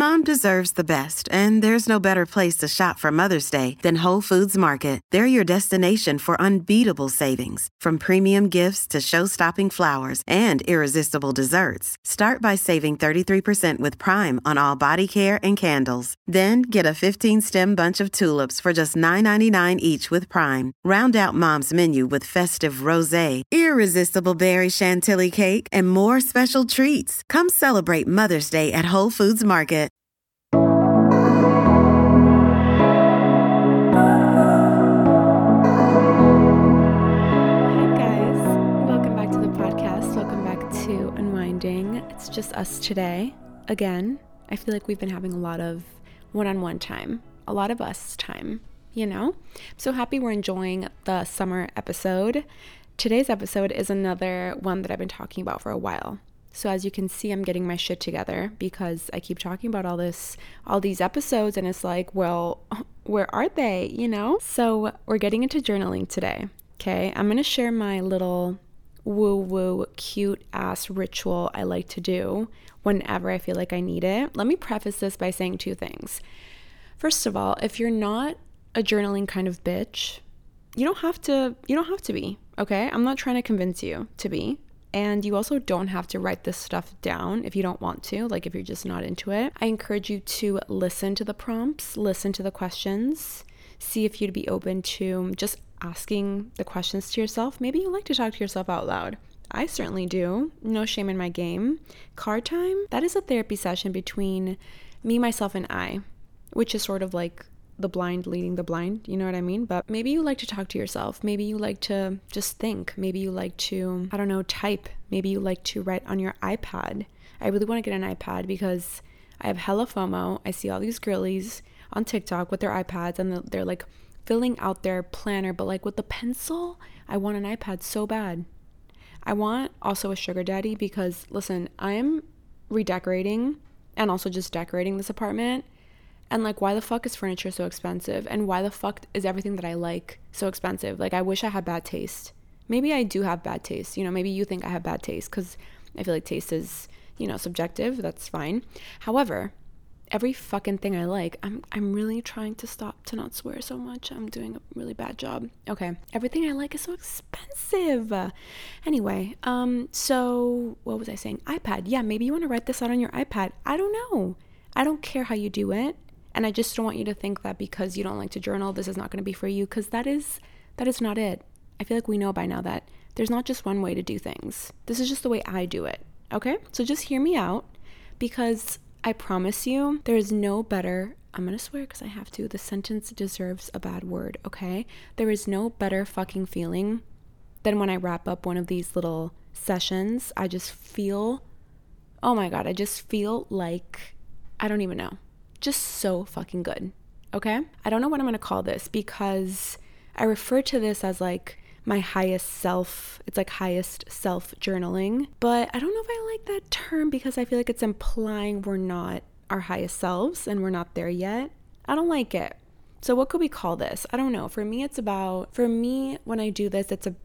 Mom deserves the best, and there's no better place to shop for Mother's Day than Whole Foods Market. They're your destination for unbeatable savings, from premium gifts to show-stopping flowers and irresistible desserts. Start by saving 33% with Prime on all body care and candles. Then get a 15-stem bunch of tulips for just $9.99 each with Prime. Round out Mom's menu with festive rosé, irresistible berry chantilly cake, and more special treats. Come celebrate Mother's Day at Whole Foods Market. It's just us today. Again, I feel like we've been having a lot of one-on-one time, a lot of us time, you know? I'm so happy we're enjoying the summer episode. Today's episode is another one that I've been talking about for a while. So as you can see, I'm getting my shit together because I keep talking about all these episodes, and it's like, well, where are they, you know? So we're getting into journaling today, okay? I'm going to share my little woo-woo cute ass ritual I like to do whenever I feel like I need it. Let me preface this by saying two things. First of all, if you're not a journaling kind of bitch, you don't have to be, okay? I'm not trying to convince you to be. And you also don't have to write this stuff down if you don't want to, like if you're just not into it. I encourage you to listen to the prompts, listen to the questions, see if you'd be open to just asking the questions to yourself. Maybe you like to talk to yourself out loud. I certainly do. No shame in my game. Card time, that is a therapy session between me, myself, and I, which is sort of like the blind leading the blind, you know what I mean? But maybe you like to talk to yourself. Maybe you like to just think. Maybe you like to, I don't know, type. Maybe you like to write on your iPad. I really want to get an iPad because I have hella FOMO. I see all these girlies on TikTok with their iPads and they're like filling out their planner, but like with the pencil. I want an iPad so bad. I want also a sugar daddy because, listen, I am redecorating and also just decorating this apartment. And like, why the fuck is furniture so expensive? And why the fuck is everything that I like so expensive? Like, I wish I had bad taste. Maybe I do have bad taste. You know, maybe you think I have bad taste because I feel like taste is, you know, subjective. That's fine. However, every fucking thing I like, I'm really trying to stop to not swear so much. I'm doing a really bad job. Okay. Everything I like is so expensive. Anyway, so what was I saying? iPad. Yeah, maybe you want to write this out on your iPad. I don't know. I don't care how you do it. And I just don't want you to think that because you don't like to journal, this is not going to be for you, because that is not it. I feel like we know by now that there's not just one way to do things. This is just the way I do it. Okay? So just hear me out, because I promise you, there is no better, I'm going to swear because I have to, the sentence deserves a bad word, okay? There is no better fucking feeling than when I wrap up one of these little sessions. I just feel, oh my God, I just feel like, I don't even know, just so fucking good, okay? I don't know what I'm going to call this because I refer to this as like my highest self. It's like highest self journaling, but I don't know if I like that term because I feel like it's implying we're not our highest selves and we're not there yet. I don't like it. So what could we call this? I don't know. For me, when I do this, it's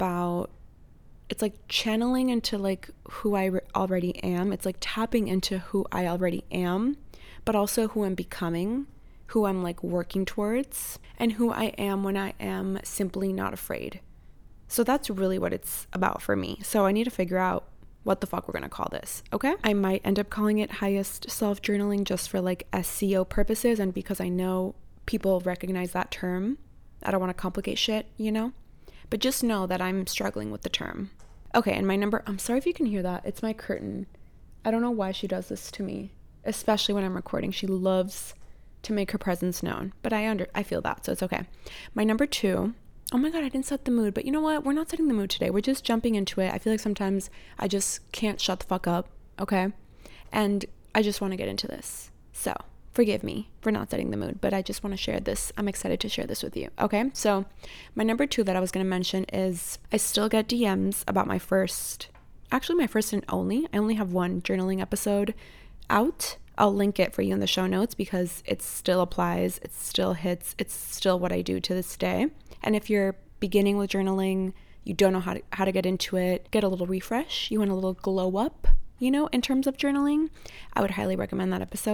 like channeling into like who I already am. It's like tapping into who I already am, but also who I'm becoming, who I'm like working towards, and who I am when I am simply not afraid. So that's really what it's about for me. So I need to figure out what the fuck we're gonna call this, okay? I might end up calling it highest self journaling just for like SEO purposes and because I know people recognize that term. I don't want to complicate shit, you know? But just know that I'm struggling with the term. Okay, and my number, I'm sorry if you can hear that. It's my curtain. I don't know why she does this to me, especially when I'm recording. She loves to make her presence known, but I feel that, so it's okay. My number 2, oh my God, I didn't set the mood, but you know what? We're not setting the mood today. We're just jumping into it. I feel like sometimes I just can't shut the fuck up, okay? And I just want to get into this. So forgive me for not setting the mood, but I just want to share this. I'm excited to share this with you, okay? So my number 2 that I was going to mention is I still get DMs about my first and only. I only have one journaling episode out. I'll link it for you in the show notes because it still applies. It still hits. It's still what I do to this day. And if you're beginning with journaling, you don't know how to get into it, get a little refresh, you want a little glow up, you know, in terms of journaling, I would highly recommend that episode.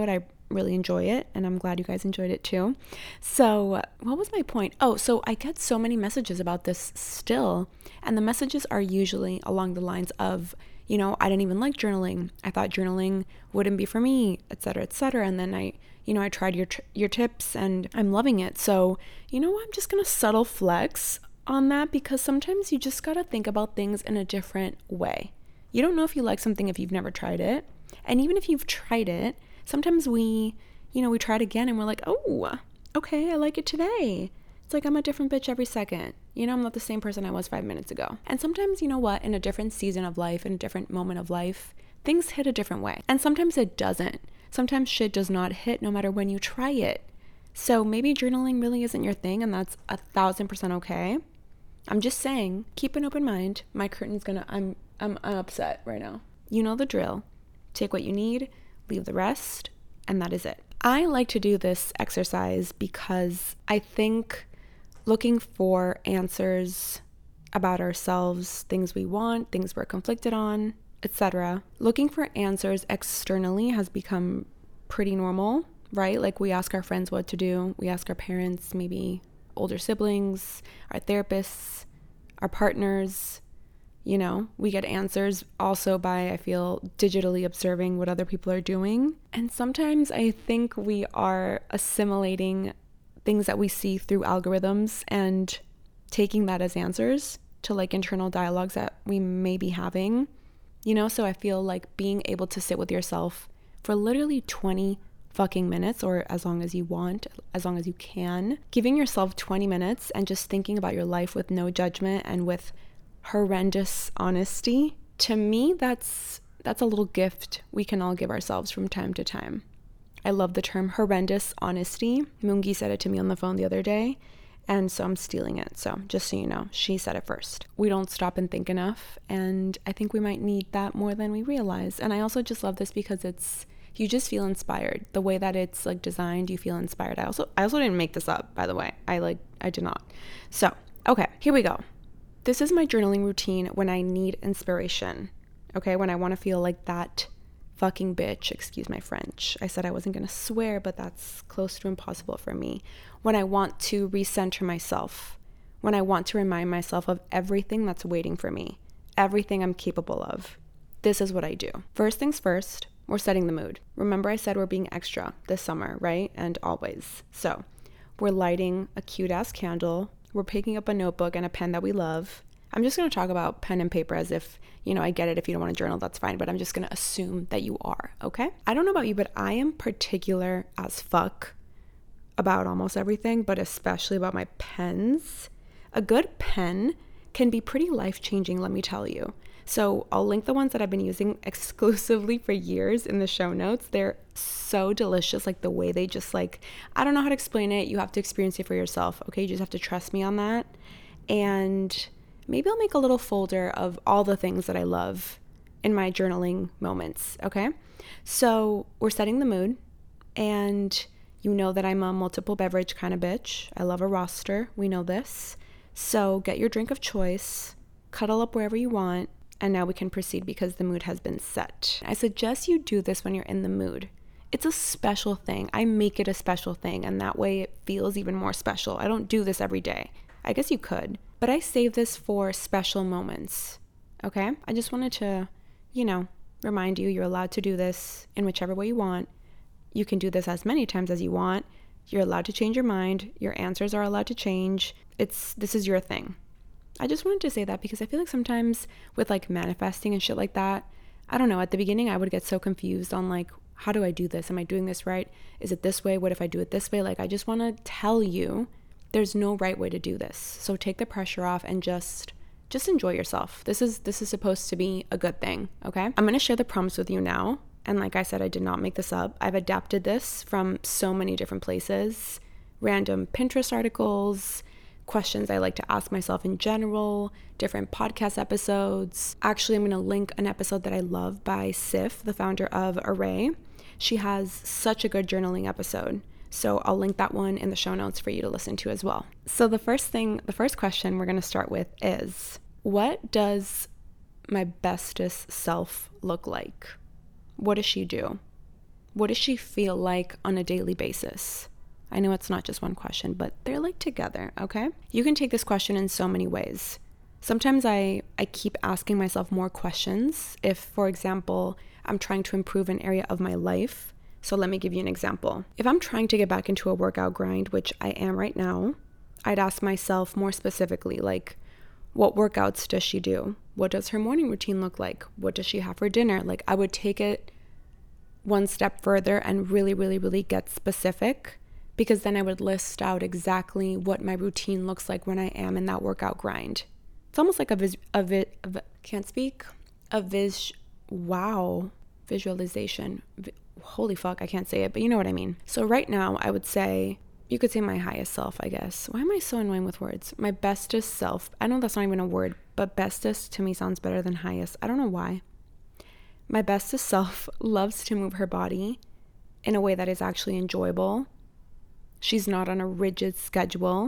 really enjoy it, and I'm glad you guys enjoyed it too. So what was my point? Oh, so I get so many messages about this still, and the messages are usually along the lines of, I didn't even like journaling. I thought journaling wouldn't be for me, etc., etc. And then I tried your tips and I'm loving it. So, I'm just going to subtle flex on that, because sometimes you just got to think about things in a different way. You don't know if you like something if you've never tried it. And even if you've tried it, sometimes we try it again and we're like, oh, okay, I like it today. It's like I'm a different bitch every second. I'm not the same person I was 5 minutes ago. And sometimes, in a different season of life, in a different moment of life, things hit a different way. And sometimes it doesn't. Sometimes shit does not hit no matter when you try it. So maybe journaling really isn't your thing, and that's 1,000% okay. I'm just saying, keep an open mind. My curtain's I'm upset right now. You know the drill. Take what you need, leave the rest, and that is it. I like to do this exercise because I think looking for answers about ourselves, things we want, things we're conflicted on, etc. Looking for answers externally has become pretty normal, right? Like we ask our friends what to do. We ask our parents, maybe older siblings, our therapists, our partners. We get answers also by, I feel, digitally observing what other people are doing. And sometimes I think we are assimilating things that we see through algorithms and taking that as answers to like internal dialogues that we may be having, so I feel like being able to sit with yourself for literally 20 fucking minutes, or as long as you want, as long as you can, giving yourself 20 minutes and just thinking about your life with no judgment and with horrendous honesty. To me, that's a little gift we can all give ourselves from time to time. I love the term horrendous honesty. Moongi said it to me on the phone the other day, and so I'm stealing it. So just so you know, she said it first. We don't stop and think enough, and I think we might need that more than we realize. And I also just love this because you just feel inspired. The way that it's like designed, you feel inspired. I also didn't make this up, by the way. I did not. So, okay, here we go. This is my journaling routine when I need inspiration. Okay, when I want to feel like that fucking bitch, excuse my French. I said I wasn't going to swear, but that's close to impossible for me. When I want to recenter myself, when I want to remind myself of everything that's waiting for me, everything I'm capable of. This is what I do. First things first, we're setting the mood. Remember I said we're being extra this summer, right? And always. So we're lighting a cute ass candle. We're picking up a notebook and a pen that we love. I'm just going to talk about pen and paper as if, I get it. If you don't want to journal, that's fine. But I'm just going to assume that you are, okay? I don't know about you, but I am particular as fuck about almost everything, but especially about my pens. A good pen can be pretty life-changing, let me tell you. So I'll link the ones that I've been using exclusively for years in the show notes. They're so delicious, like the way they just I don't know how to explain it. You have to experience it for yourself, okay? You just have to trust me on that. And maybe I'll make a little folder of all the things that I love in my journaling moments, okay? So we're setting the mood, and you know that I'm a multiple beverage kind of bitch. I love a roster. We know this. So get your drink of choice, cuddle up wherever you want, and now we can proceed because the mood has been set. I suggest you do this when you're in the mood. It's a special thing. I make it a special thing, and that way it feels even more special. I don't do this every day. I guess you could, but I save this for special moments, okay? I just wanted to, remind you, you're allowed to do this in whichever way you want. You can do this as many times as you want. You're allowed to change your mind. Your answers are allowed to change. This is your thing. I just wanted to say that because I feel like sometimes with manifesting and shit like that, I don't know, at the beginning I would get so confused on how do I do this? Am I doing this right? Is it this way? What if I do it this way? I just want to tell you there's no right way to do this. So take the pressure off and just enjoy yourself. This is supposed to be a good thing, okay? I'm going to share the prompts with you now. And like I said, I did not make this up. I've adapted this from so many different places, random Pinterest articles, questions I like to ask myself in general, different podcast episodes. Actually, I'm going to link an episode that I love by Sif, the founder of Array. She has such a good journaling episode. So I'll link that one in the show notes for you to listen to as well. So the first question we're going to start with is, what does my bestest self look like? What does she do? What does she feel like on a daily basis? I know it's not just one question, but they're like together, okay? You can take this question in so many ways. Sometimes I keep asking myself more questions if, for example, I'm trying to improve an area of my life. So let me give you an example. If I'm trying to get back into a workout grind, which I am right now, I'd ask myself more specifically, like, what workouts does she do? What does her morning routine look like? What does she have for dinner? Like, I would take it one step further and really, really, really get specific, because then I would list out exactly what my routine looks like when I am in that workout grind. It's almost like visualization. Holy fuck, I can't say it, but you know what I mean. So right now, I would say, you could say my highest self, I guess. Why am I so annoying with words? My bestest self. I know that's not even a word, but bestest to me sounds better than highest. I don't know why. My bestest self loves to move her body in a way that is actually enjoyable. She's not on a rigid schedule.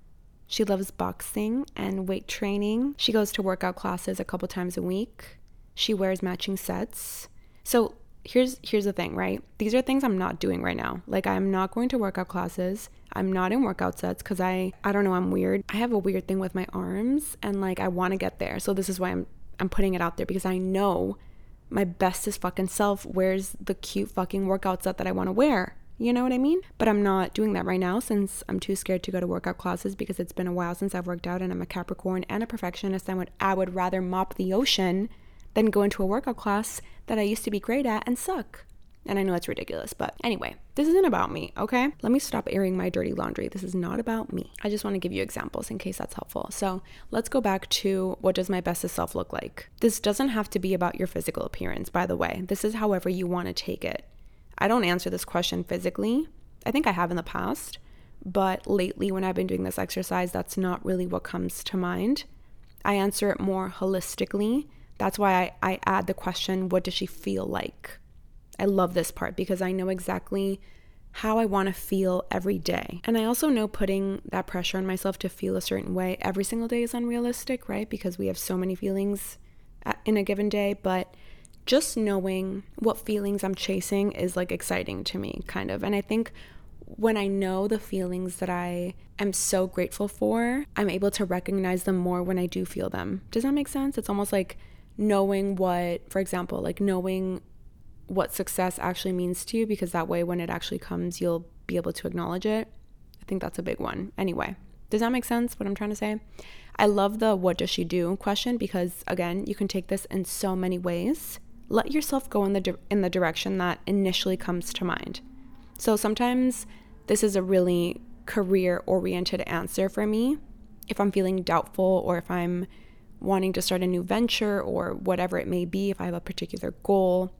She loves boxing and weight training. She goes to workout classes a couple times a week. She wears matching sets. So here's the thing, right? These are things I'm not doing right now. Like, I'm not going to workout classes. I'm not in workout sets because I don't know, I'm weird. I have a weird thing with my arms, and like, I want to get there. So this is why I'm putting it out there, because I know my bestest fucking self wears the cute fucking workout set that I want to wear. You know what I mean? But I'm not doing that right now since I'm too scared to go to workout classes, because it's been a while since I've worked out, and I'm a Capricorn and a perfectionist. I would rather mop the ocean than go into a workout class that I used to be great at and suck. And I know it's ridiculous, but anyway, this isn't about me, okay? Let me stop airing my dirty laundry. This is not about me. I just want to give you examples in case that's helpful. So let's go back to, what does my bestest self look like? This doesn't have to be about your physical appearance, by the way. This is however you want to take it. I don't answer this question physically. I think I have in the past, but lately when I've been doing this exercise, that's not really what comes to mind. I answer it more holistically. That's why I add the question, what does she feel like? I love this part because I know exactly how I want to feel every day. And I also know putting that pressure on myself to feel a certain way every single day is unrealistic, right? Because we have so many feelings in a given day, but just knowing what feelings I'm chasing is like exciting to me, kind of. And I think when I know the feelings that I am so grateful for, I'm able to recognize them more when I do feel them. Does that make sense? It's almost like knowing what, for example, like knowing what success actually means to you, because that way when it actually comes, you'll be able to acknowledge it. I think that's a big one. Anyway, does that make sense what I'm trying to say? I love the what does she do question because, again, you can take this in so many ways. Let yourself go in the direction that initially comes to mind. So sometimes this is a really career-oriented answer for me. If I'm feeling doubtful or if I'm wanting to start a new venture or whatever it may be, if I have a particular goal.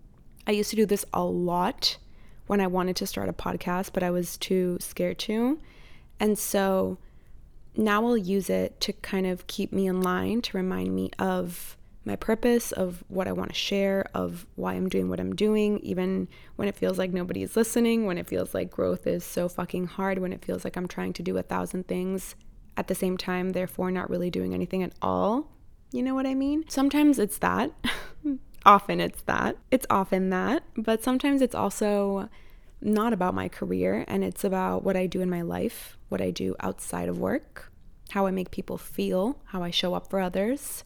I used to do this a lot when I wanted to start a podcast, but I was too scared to. And so now I'll use it to kind of keep me in line, to remind me of my purpose, of what I want to share, of why I'm doing what I'm doing, even when it feels like nobody is listening, when it feels like growth is so fucking hard, when it feels like I'm trying to do 1,000 things at the same time, therefore not really doing anything at all. You know what I mean? Sometimes it's that. Often it's that. It's often that. But sometimes it's also not about my career, and it's about what I do in my life, what I do outside of work, how I make people feel, how I show up for others,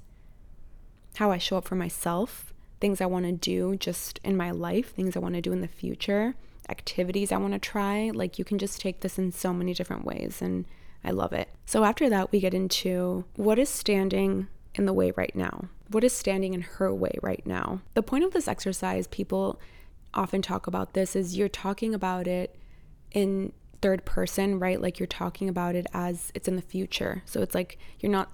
how I show up for myself, things I want to do just in my life, things I want to do in the future, activities I want to try. Like, you can just take this in so many different ways, and I love it. So after that, we get into what is standing in the way right now? What is standing in her way right now? The point of this exercise, people often talk about this, is you're talking about it in third person, right? Like you're talking about it as it's in the future. So it's like you're not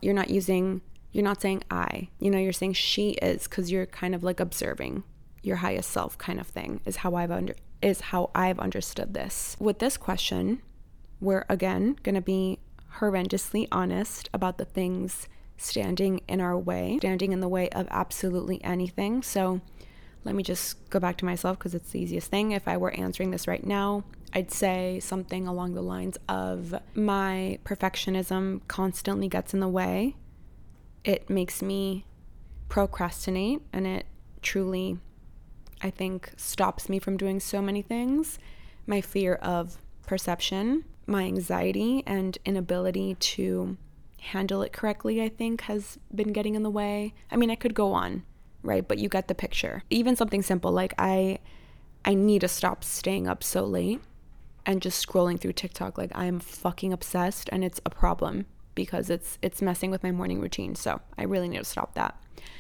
saying I, you're saying she is, because you're kind of like observing your highest self kind of thing is how I've understood this. With this question, we're again going to be horrendously honest about the things standing in our way, standing in the way of absolutely anything. So let me just go back to myself because it's the easiest thing. If I were answering this right now, I'd say something along the lines of my perfectionism constantly gets in the way. It makes me procrastinate, and it truly I think stops me from doing so many things. My fear of perception, my anxiety and inability to handle it correctly, I think has been getting in the way. I mean, I could go on, right? But you get the picture. Even something simple like I need to stop staying up so late and just scrolling through TikTok. Like, I'm fucking obsessed, and it's a problem because it's messing with my morning routine. So I really need to stop that.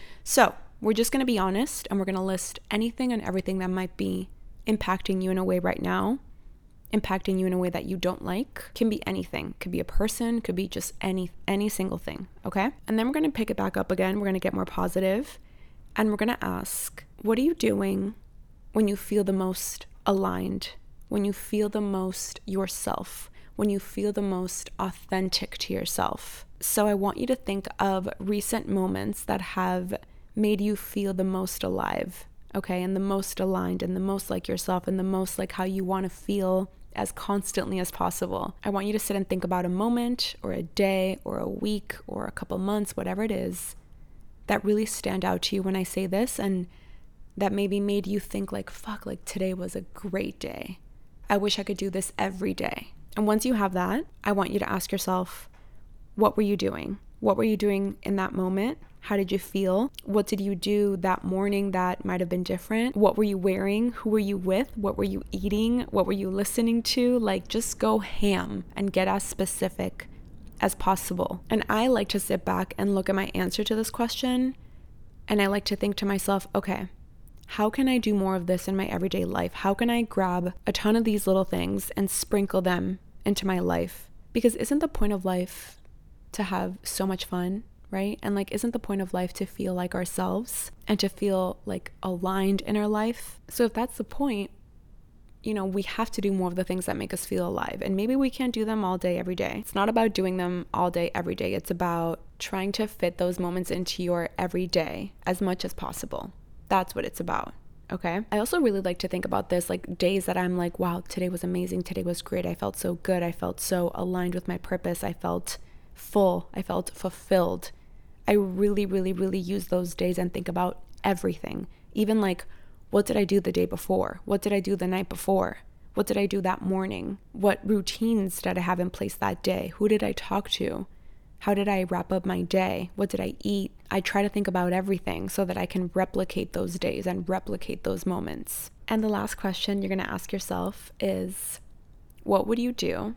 So we're just going to be honest, and we're going to list anything and everything that might be impacting you in a way right now, impacting you in a way that you don't like. Can be anything. Could be a person, could be just any single thing, okay? And then we're going to pick it back up again. We're going to get more positive, and we're going to ask, what are you doing when you feel the most aligned, when you feel the most yourself, when you feel the most authentic to yourself? So I want you to think of recent moments that have made you feel the most alive, okay, and the most aligned and the most like yourself and the most like how you want to feel as constantly as possible. I want you to sit and think about a moment or a day or a week or a couple months, whatever it is, that really stand out to you when I say this and that maybe made you think like, fuck, like today was a great day. I wish I could do this every day. And once you have that, I want you to ask yourself, what were you doing? What were you doing in that moment? How did you feel? What did you do that morning that might have been different? What were you wearing? Who were you with? What were you eating? What were you listening to? Like, just go ham and get as specific as possible. And I like to sit back and look at my answer to this question. And I like to think to myself, okay, how can I do more of this in my everyday life? How can I grab a ton of these little things and sprinkle them into my life? Because isn't the point of life to have so much fun, right? And like, isn't the point of life to feel like ourselves and to feel like aligned in our life? So if that's the point, you know, we have to do more of the things that make us feel alive. And maybe we can't do them all day, every day. It's not about doing them all day, every day. It's about trying to fit those moments into your everyday as much as possible. That's what it's about. Okay. I also really like to think about this, like days that I'm like, wow, today was amazing. Today was great. I felt so good. I felt so aligned with my purpose. I felt full. I felt fulfilled. I really, really, really use those days and think about everything. Even like, what did I do the day before? What did I do the night before? What did I do that morning? What routines did I have in place that day? Who did I talk to? How did I wrap up my day? What did I eat? I try to think about everything so that I can replicate those days and replicate those moments. And the last question you're going to ask yourself is, what would you do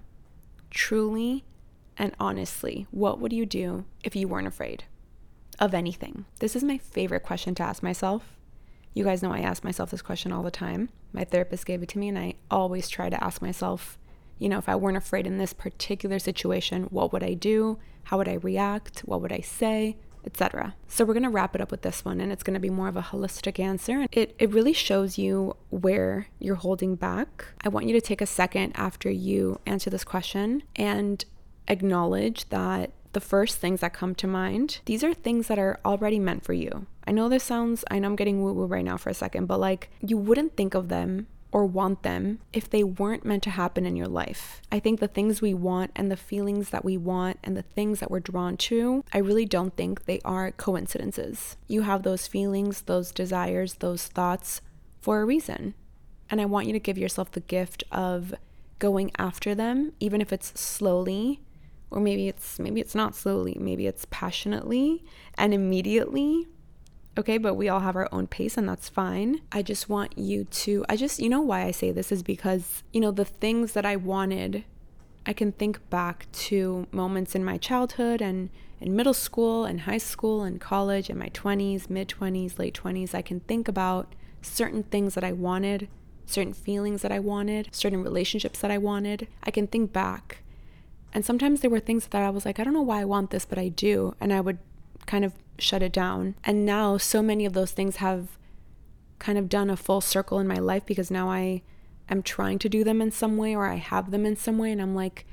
truly and honestly? What would you do if you weren't afraid of anything? This is my favorite question to ask myself. You guys know I ask myself this question all the time. My therapist gave it to me, and I always try to ask myself, you know, if I weren't afraid in this particular situation, what would I do? How would I react? What would I say? Etc. So we're going to wrap it up with this one, and it's going to be more of a holistic answer. It really shows you where you're holding back. I want you to take a second after you answer this question and acknowledge that the first things that come to mind, these are things that are already meant for you. I know I'm getting woo-woo right now for a second, but like, you wouldn't think of them or want them if they weren't meant to happen in your life. I think the things we want and the feelings that we want and the things that we're drawn to, I really don't think they are coincidences. You have those feelings, those desires, those thoughts for a reason. And I want you to give yourself the gift of going after them, even if it's slowly, or maybe it's not slowly, maybe it's passionately and immediately. Okay, but we all have our own pace, and that's fine. I just want you to, you know why I say this is because, you know, the things that I wanted, I can think back to moments in my childhood and in middle school and high school and college and my 20s, mid-20s, late 20s. I can think about certain things that I wanted, certain feelings that I wanted, certain relationships that I wanted. I can think back. And sometimes there were things that I was like, I don't know why I want this, but I do. And I would kind of shut it down. And now so many of those things have kind of done a full circle in my life because now I am trying to do them in some way, or I have them in some way. And I'm like,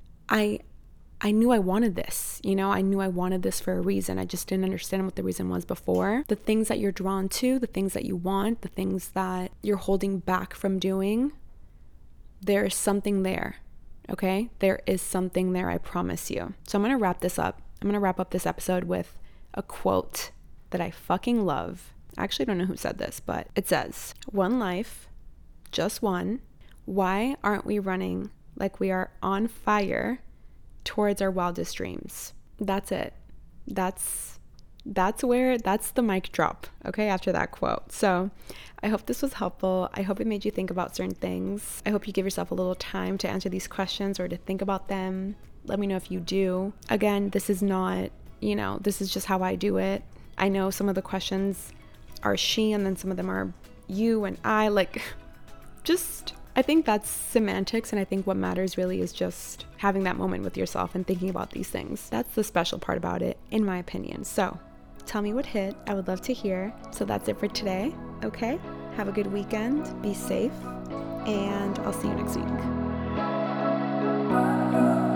I knew I wanted this, you know, I knew I wanted this for a reason. I just didn't understand what the reason was before. The things that you're drawn to, the things that you want, the things that you're holding back from doing, there is something there. Okay, there is something there, I promise you. So I'm going to wrap this up. I'm going to wrap up this episode with a quote that I fucking love. I actually don't know who said this, but it says, one life, just one. Why aren't we running like we are on fire towards our wildest dreams? That's it. That's the mic drop, okay, after that quote. So I hope this was helpful. I hope it made you think about certain things. I hope you give yourself a little time to answer these questions or to think about them. Let me know if you do. Again, this is not, this is just how I do it. I know some of the questions are she, and then some of them are you and I. I think that's semantics, and I think what matters really is just having that moment with yourself and thinking about these things. That's the special part about it, in my opinion. So tell me what hit. I would love to hear. So that's it for today. Okay? Have a good weekend. Be safe. And I'll see you next week.